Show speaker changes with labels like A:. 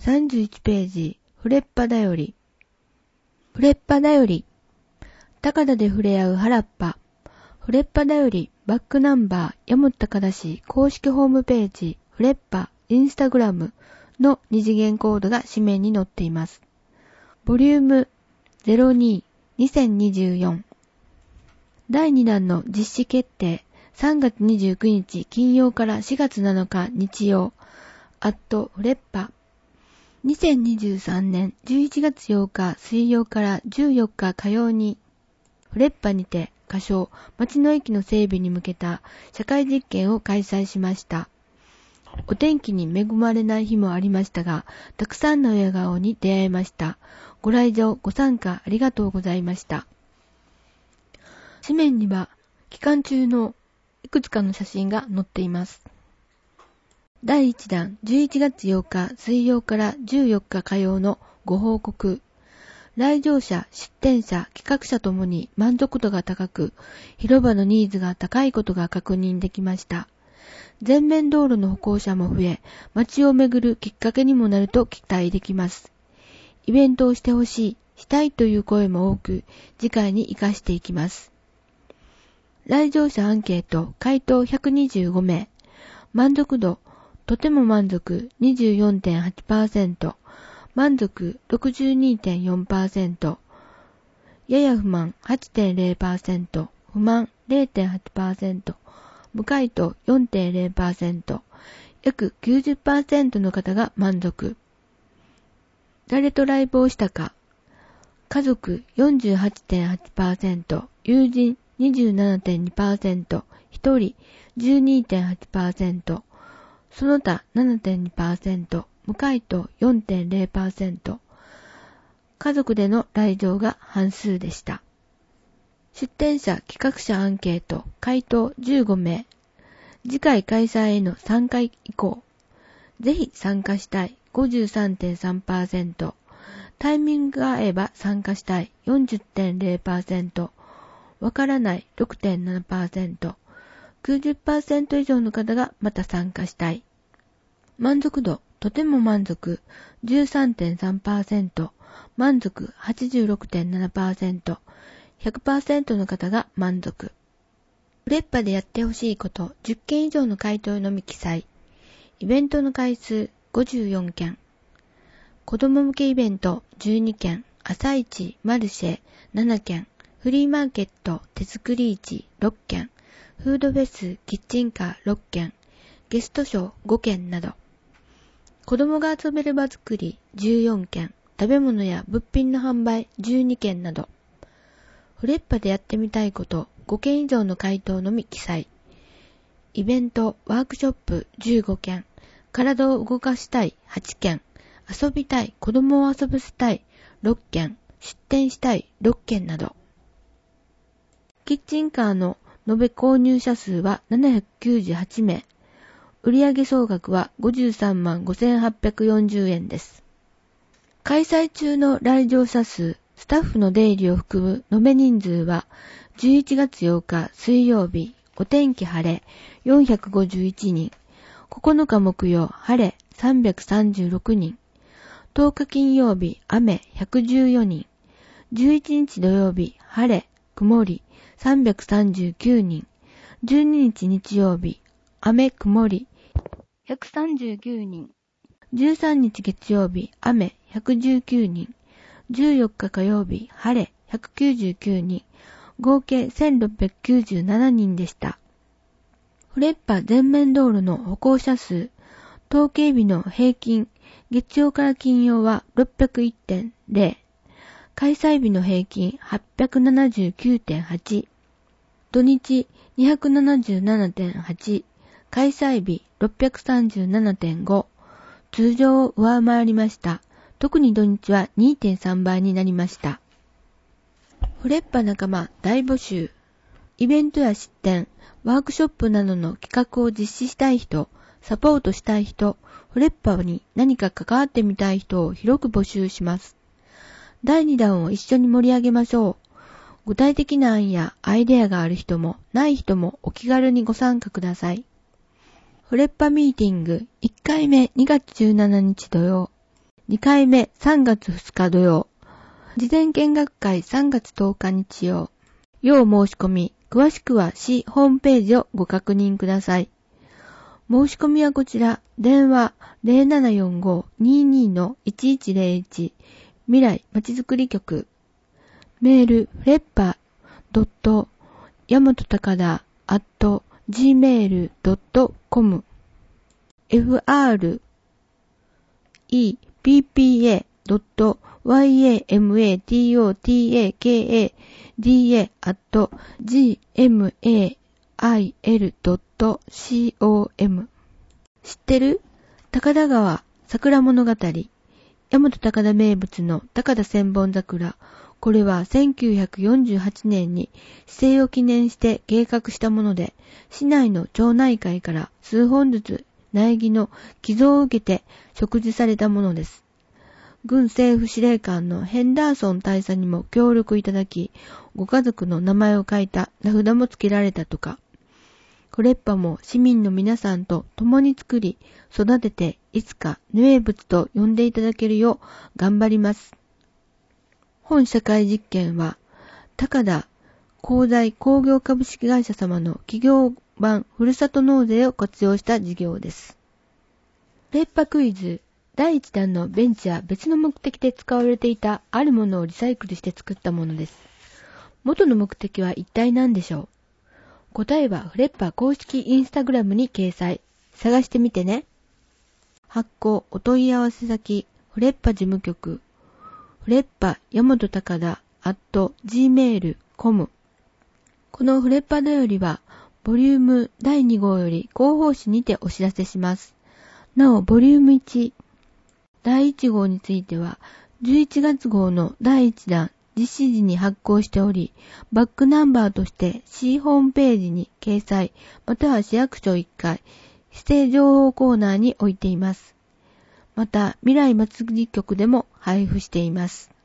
A: 31ページ、フレッパだより。フレッパだより。高田で触れ合う原っぱ。フレッパだより、バックナンバー、山本高田氏公式ホームページ、フレッパ、インスタグラムの二次元コードが紙面に載っています。ボリューム02、2024。第2弾の実施決定。3月29日金曜から4月7日日曜。フレッパ。2023年11月8日水曜から14日火曜に、フレッパにて仮称町の駅の整備に向けた社会実験を開催しました。お天気に恵まれない日もありましたが、たくさんの笑顔に出会えました。ご来場、ご参加ありがとうございました。紙面には期間中のいくつかの写真が載っています。第1弾11月8日水曜から14日火曜のご報告。来場者、出展者、企画者ともに満足度が高く、広場のニーズが高いことが確認できました。全面道路の歩行者も増え、街を巡るきっかけにもなると期待できます。イベントをしてほしい、したいという声も多く、次回に活かしていきます。来場者アンケート、回答125名。満足度、とても満足 24.8%。満足 62.4%。やや不満 8.0%。不満 0.8%。無回答 4.0%。約 90% の方が満足。誰とライブをしたか。家族 48.8%。友人 27.2%。一人 12.8%。その他 7.2%。無回答 4.0%。家族での来場が半数でした。出展者企画者アンケート回答15名。次回開催への参加意向。ぜひ参加したい 53.3%。タイミングが合えば参加したい 40.0%。わからない 6.7%。90% 以上の方がまた参加したい。満足度とても満足 13.3%。満足 86.7%。100% の方が満足。フレッパでやってほしいこと10件以上の回答のみ記載。イベントの回数54件。子供向けイベント12件。朝市マルシェ7件。フリーマーケット手作り市6件。フードフェスキッチンカー6件。ゲストショー5件など。子供が遊べる場作り14件。食べ物や物品の販売12件など。フレッパでやってみたいこと5件以上の回答のみ記載。イベント、ワークショップ15件。体を動かしたい8件。遊びたい、子供を遊ばせたい6件。出店したい6件など。キッチンカーの延べ購入者数は798名。売上総額は53万5840円です。開催中の来場者数、スタッフの出入りを含む延べ人数は11月8日水曜日、お天気晴れ451人、9日木曜晴れ336人、10日金曜日雨114人、11日土曜日晴れ曇り339人、12日日曜日雨曇り139人、13日月曜日雨119人、14日火曜日晴れ199人、合計1697人でした。フレッパ全面道路の歩行者数、統計日の平均、月曜から金曜は 601.0、開催日の平均 879.8、土日 277.8、開催日 637.5、通常を上回りました。特に土日は 2.3 倍になりました。フレッパ仲間大募集。イベントや出展、ワークショップなどの企画を実施したい人、サポートしたい人、フレッパに何か関わってみたい人を広く募集します。第2弾を一緒に盛り上げましょう。具体的な案やアイデアがある人もない人もお気軽にご参加ください。フレッパミーティング1回目2月17日土曜。 2回目3月2日土曜。事前見学会3月10日日曜。要申し込み、詳しくは市ホームページをご確認ください。申し込みはこちら、電話 0745-22-1101 未来まちづくり局。メール、フレッパ.yamatotakada@gmail.com freppa.yamatakada@gmail.com 知ってる？高田川桜物語。大和高田名物の高田千本桜。これは1948年に市政を記念して計画したもので、市内の町内会から数本ずつ苗木の寄贈を受けて植樹されたものです。軍政府司令官のヘンダーソン大佐にも協力いただき、ご家族の名前を書いた名札も付けられたとか。フレッパも市民の皆さんと共に作り、育てていつか名物と呼んでいただけるよう頑張ります。本社会実験は、高田鋼材工業株式会社様の企業版ふるさと納税を活用した事業です。フレッパクイズ。第1弾のベンチは別の目的で使われていたあるものをリサイクルして作ったものです。元の目的は一体何でしょう？答えはフレッパ公式インスタグラムに掲載。探してみてね。発行お問い合わせ先フレッパ事務局フレッパ大和高田@gmail.com このフレッパだよりはボリューム第2号より広報誌にてお知らせします。なおボリューム1第1号については11月号の第1弾実施時に発行しており、バックナンバーとして C ホームページに掲載、または市役所1階、指定情報コーナーに置いています。また、未来まつり局でも配布しています。